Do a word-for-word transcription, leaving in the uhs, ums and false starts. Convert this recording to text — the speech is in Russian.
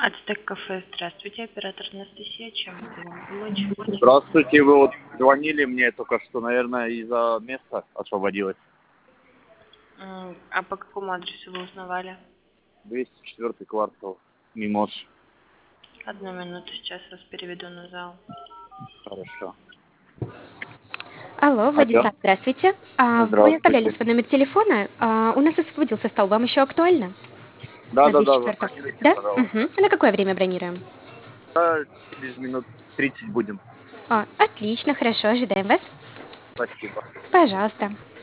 Ацтек кафе, здравствуйте, оператор Анастасия, чем могу вам помочь? Здравствуйте, вы вот звонили мне только что, наверное, из-за места освободилось. М, А по какому адресу вы узнавали? двести четвёртый квартал, Мимоз. Одну минуту, сейчас вас переведу на зал. Хорошо. Алло, Алло. Владислав, здравствуйте. А, вы оставляли Здравствуйте. свой номер телефона. А, у нас освободился стол. Вам еще актуально? На Да-да-да, двести четвёртом. заходите, Да? пожалуйста. Угу. На какое время бронируем? Да, через минут тридцать будем. А, отлично, хорошо, ожидаем вас. Спасибо. Пожалуйста.